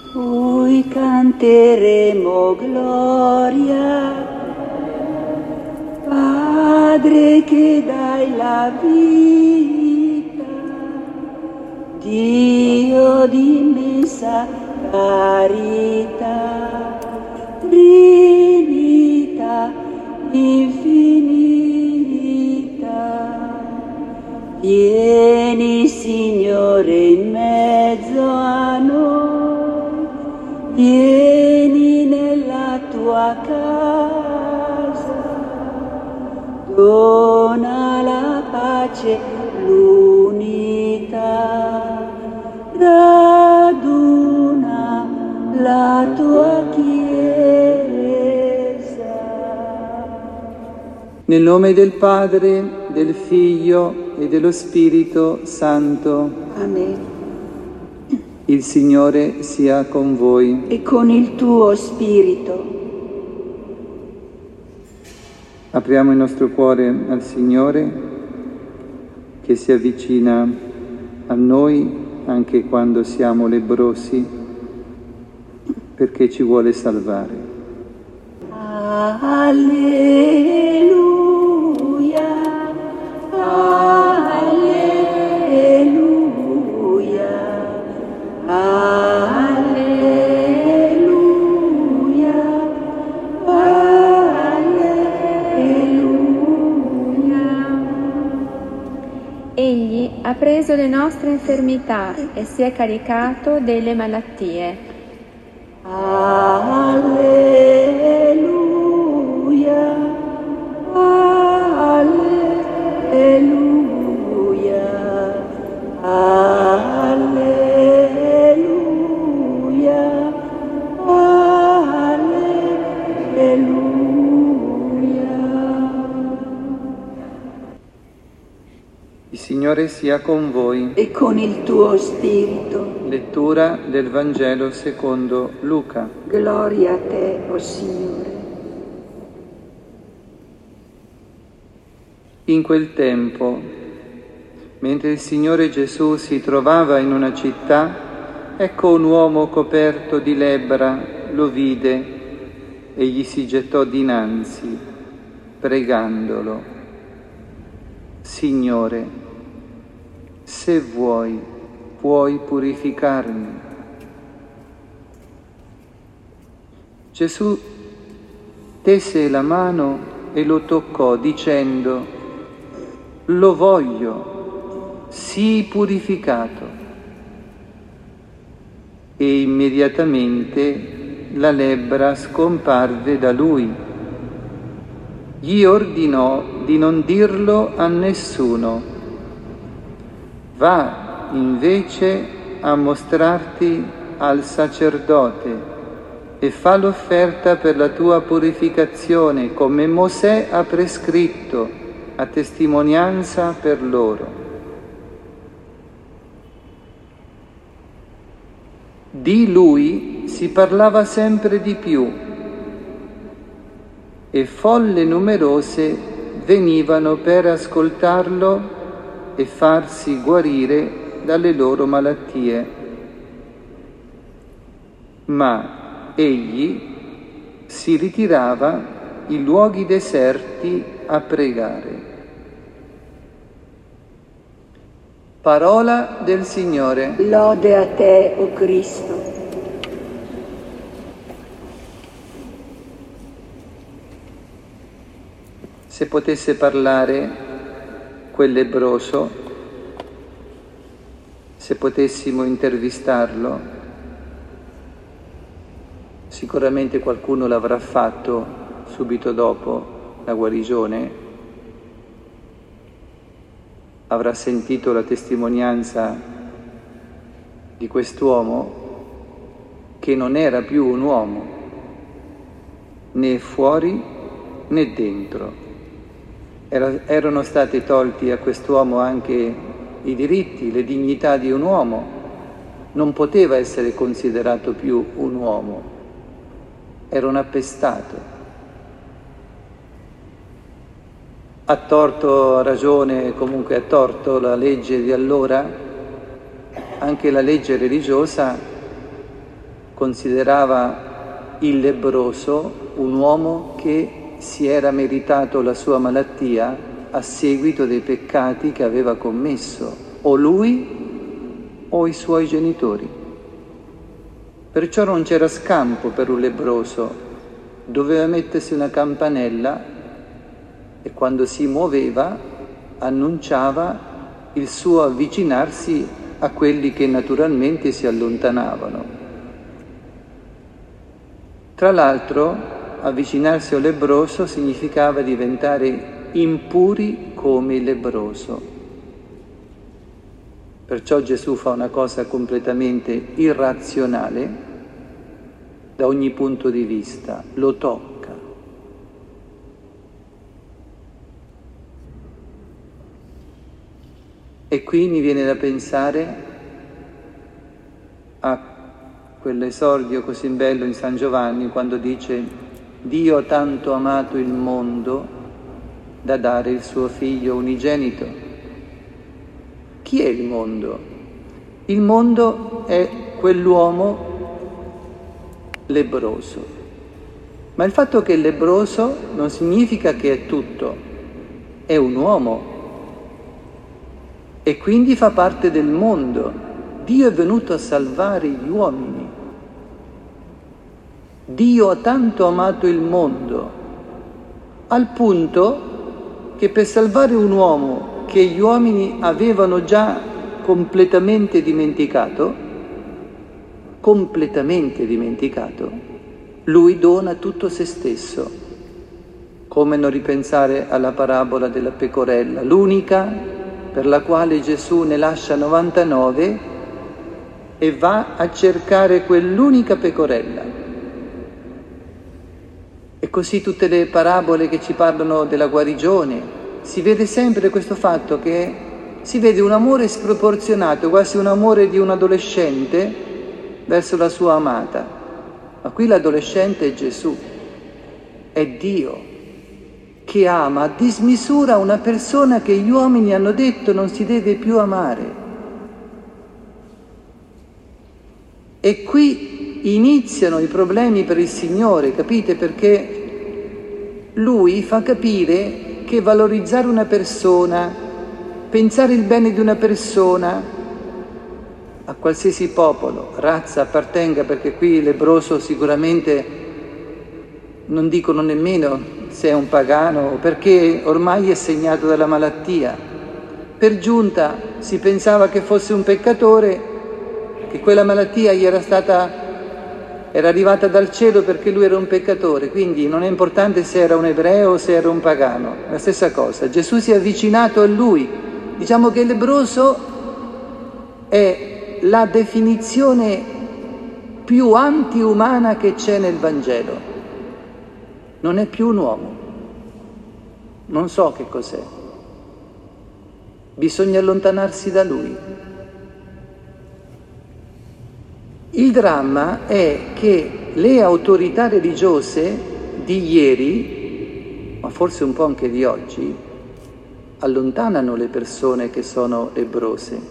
Cui canteremo gloria, Padre che dai la vita, Dio di immensa carità, Trinità infinita. Vieni, Signore, in mezzo a noi, vieni nella tua casa, dona la pace, l'unità, raduna la tua Chiesa. Nel nome del Padre, del Figlio e dello Spirito Santo. Amen. Il Signore sia con voi. E con il tuo spirito. Apriamo il nostro cuore al Signore che si avvicina a noi anche quando siamo lebbrosi, perché ci vuole salvare. Alleluia, alleluia, alleluia, alleluia. Egli ha preso le nostre infermità e si è caricato delle malattie. Alleluia, alleluia, alleluia, alleluia. Il Signore sia con voi. E con il tuo spirito. Lettura del Vangelo secondo Luca. Gloria a te, o Signore. In quel tempo, mentre il Signore Gesù si trovava in una città, ecco un uomo coperto di lebbra lo vide e gli si gettò dinanzi, pregandolo: Signore, se vuoi, puoi purificarmi. Gesù tese la mano e lo toccò dicendo: lo voglio, sii purificato. E immediatamente la lebbra scomparve da lui. Gli ordinò di non dirlo a nessuno. Va invece a mostrarti al sacerdote e fa l'offerta per la tua purificazione, come Mosè ha prescritto, a testimonianza per loro. Di lui si parlava sempre di più e folle numerose venivano per ascoltarlo e farsi guarire dalle loro malattie. Ma egli si ritirava in luoghi deserti a pregare. Parola del Signore. Lode a te, o Cristo. Se potesse parlare quel lebbroso, se potessimo intervistarlo, sicuramente qualcuno l'avrà fatto subito dopo la guarigione, avrà sentito la testimonianza di quest'uomo che non era più un uomo, né fuori né dentro. Erano stati tolti a quest'uomo anche i diritti, le dignità di un uomo. Non poteva essere considerato più un uomo, era un appestato. Ha torto, ha ragione, comunque ha torto la legge di allora, anche la legge religiosa considerava il lebbroso un uomo che si era meritato la sua malattia a seguito dei peccati che aveva commesso, o lui o i suoi genitori. Perciò non c'era scampo per un lebbroso, doveva mettersi una campanella e quando si muoveva annunciava il suo avvicinarsi a quelli che naturalmente si allontanavano. Tra l'altro, avvicinarsi al lebbroso significava diventare impuri come il lebbroso. Perciò Gesù fa una cosa completamente irrazionale da ogni punto di vista, lo tocca. E qui mi viene da pensare a quell'esordio così bello in San Giovanni quando dice: Dio ha tanto amato il mondo da dare il suo figlio unigenito. Chi è il mondo? Il mondo è quell'uomo lebbroso. Ma il fatto che è lebbroso non significa che è tutto, è un uomo e quindi fa parte del mondo. Dio è venuto a salvare gli uomini. Dio ha tanto amato il mondo, al punto che per salvare un uomo che gli uomini avevano già completamente dimenticato, lui dona tutto se stesso. Come non ripensare alla parabola della pecorella, l'unica per la quale Gesù ne lascia 99 e va a cercare quell'unica pecorella. E così tutte le parabole che ci parlano della guarigione, si vede sempre questo fatto che si vede un amore sproporzionato, quasi un amore di un adolescente verso la sua amata. Ma qui l'adolescente è Gesù, è Dio, che ama a dismisura una persona che gli uomini hanno detto non si deve più amare. E qui iniziano i problemi per il Signore, capite? Perché Lui fa capire che valorizzare una persona, pensare il bene di una persona, a qualsiasi popolo, razza appartenga, perché qui il lebbroso sicuramente non dicono nemmeno se è un pagano, perché ormai è segnato dalla malattia. Per giunta si pensava che fosse un peccatore, che quella malattia gli era arrivata dal cielo perché lui era un peccatore, quindi non è importante se era un ebreo o se era un pagano, la stessa cosa. Gesù si è avvicinato a lui. Diciamo che il lebbroso è la definizione più antiumana che c'è nel Vangelo. Non è più un uomo, non so che cos'è. Bisogna allontanarsi da lui. Il dramma è che le autorità religiose di ieri, ma forse un po' anche di oggi, allontanano le persone che sono lebrose.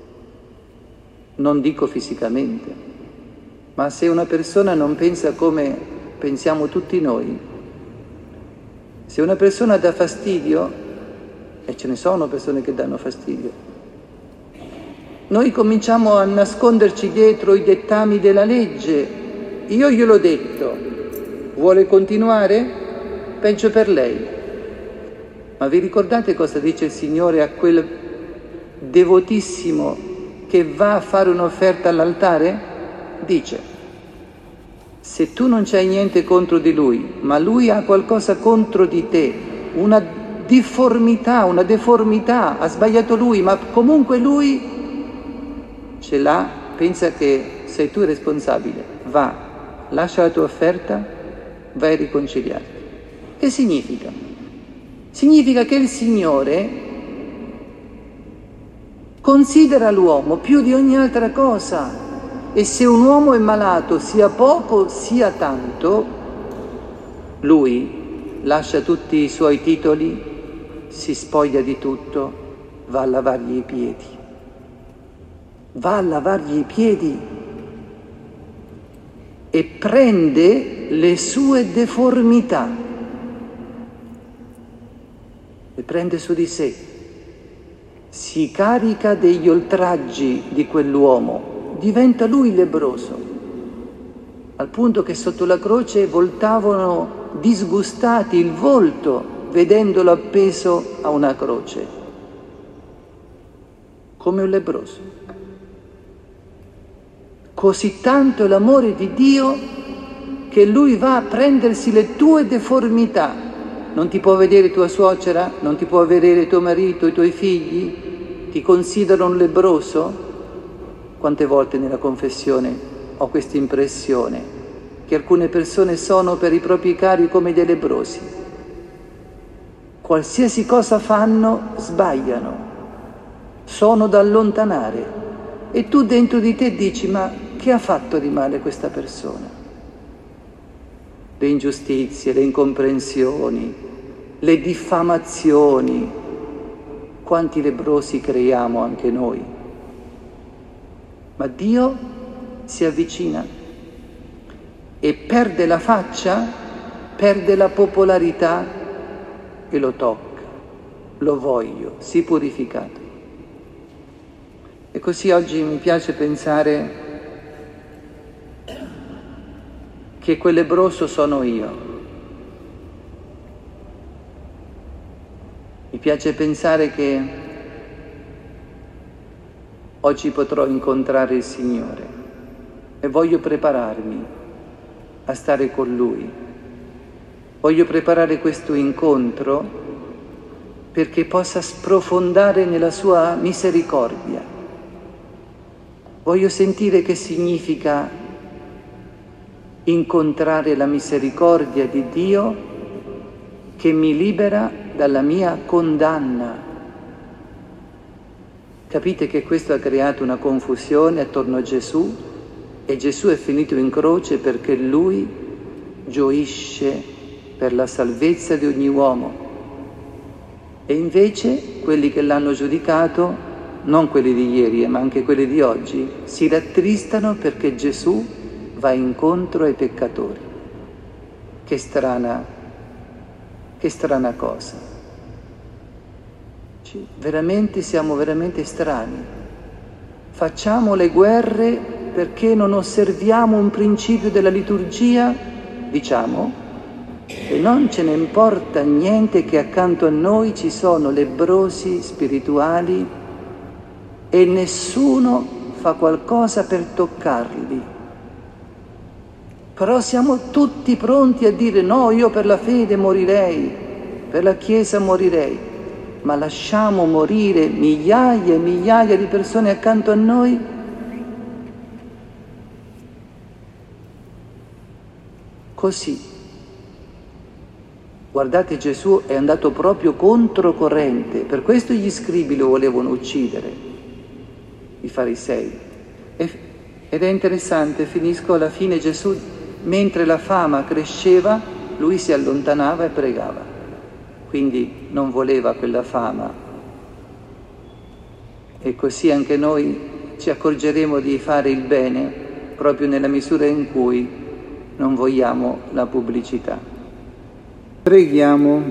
Non dico fisicamente, ma se una persona non pensa come pensiamo tutti noi, se una persona dà fastidio, e ce ne sono persone che danno fastidio, noi cominciamo a nasconderci dietro i dettami della legge. Io gliel'ho detto, vuole continuare? Peggio per lei. Ma vi ricordate cosa dice il Signore a quel devotissimo che va a fare un'offerta all'altare? Dice: se tu non c'hai niente contro di lui, ma lui ha qualcosa contro di te, una difformità, una deformità, ha sbagliato lui, ma comunque lui ce l'ha, pensa che sei tu il responsabile, va, lascia la tua offerta, vai a riconciliarti. Che significa? Significa che il Signore considera l'uomo più di ogni altra cosa, e se un uomo è malato, sia poco sia tanto, lui lascia tutti i suoi titoli, si spoglia di tutto, va a lavargli i piedi. Va a lavargli i piedi. e prende le sue deformità, le prende su di sé, si carica degli oltraggi di quell'uomo, diventa lui lebbroso, al punto che sotto la croce voltavano disgustati il volto vedendolo appeso a una croce, come un lebbroso. Così tanto è l'amore di Dio che Lui va a prendersi le tue deformità. Non ti può vedere tua suocera, non ti può vedere tuo marito, i tuoi figli, ti considerano un lebbroso? Quante volte nella confessione ho questa impressione che alcune persone sono per i propri cari come dei lebbrosi. Qualsiasi cosa fanno, sbagliano, sono da allontanare e tu dentro di te dici: ma che ha fatto di male questa persona? Le ingiustizie, le incomprensioni, le diffamazioni, quanti lebbrosi creiamo anche noi. Ma Dio si avvicina e perde la faccia, perde la popolarità e lo tocca, lo voglio, sii purificato. E così oggi mi piace pensare che quel lebbroso sono io. Mi piace pensare che oggi potrò incontrare il Signore e voglio prepararmi a stare con Lui. Voglio preparare questo incontro perché possa sprofondare nella sua misericordia. Voglio sentire che significa incontrare la misericordia di Dio che mi libera dalla mia condanna. Capite che questo ha creato una confusione attorno a Gesù e Gesù è finito in croce perché Lui gioisce per la salvezza di ogni uomo. E invece quelli che l'hanno giudicato, non quelli di ieri ma anche quelli di oggi, si rattristano perché Gesù va incontro ai peccatori. Che strana cosa. Siamo veramente strani. Facciamo le guerre perché non osserviamo un principio della liturgia, diciamo, e non ce ne importa niente che accanto a noi ci sono lebbrosi spirituali e nessuno fa qualcosa per toccarli. Però siamo tutti pronti a dire: no, io per la fede morirei, per la Chiesa morirei, ma lasciamo morire migliaia e migliaia di persone accanto a noi? Così. Guardate, Gesù è andato proprio controcorrente, per questo gli scribi lo volevano uccidere, i farisei. Ed è interessante, finisco alla fine, Gesù, mentre la fama cresceva, lui si allontanava e pregava. Quindi non voleva quella fama. E così anche noi ci accorgeremo di fare il bene proprio nella misura in cui non vogliamo la pubblicità. Preghiamo.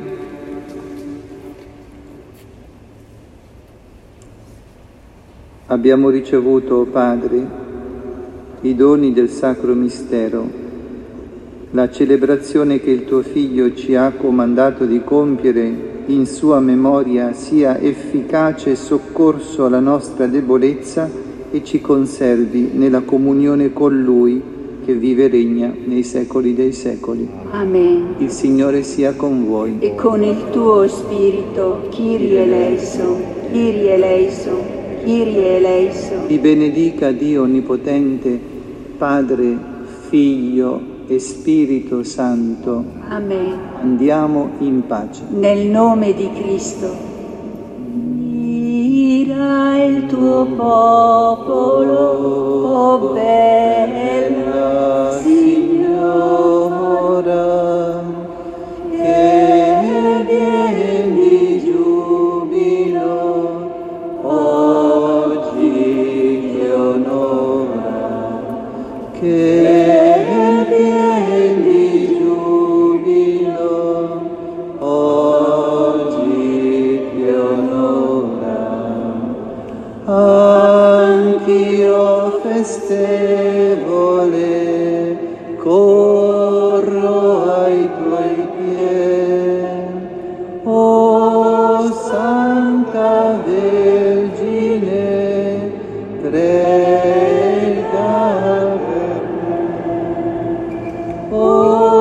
Abbiamo ricevuto, Padre, i doni del Sacro Mistero, la celebrazione che il Tuo Figlio ci ha comandato di compiere in Sua memoria sia efficace soccorso alla nostra debolezza e ci conservi nella comunione con Lui, che vive e regna nei secoli dei secoli. Amen. Il Signore sia con voi. E con il tuo spirito, Kyrie eleison, Kyrie eleison, Kyrie eleison. Vi benedica Dio Onnipotente, Padre, Figlio e Spirito Santo. Amen. Andiamo in pace. Nel nome di Cristo. Mira il tuo popolo, oh bella Signora, che viene di giubilo, oggi ti onora, che anch'io festevole corro ai tuoi piedi, o Santa Vergine, prega per me. O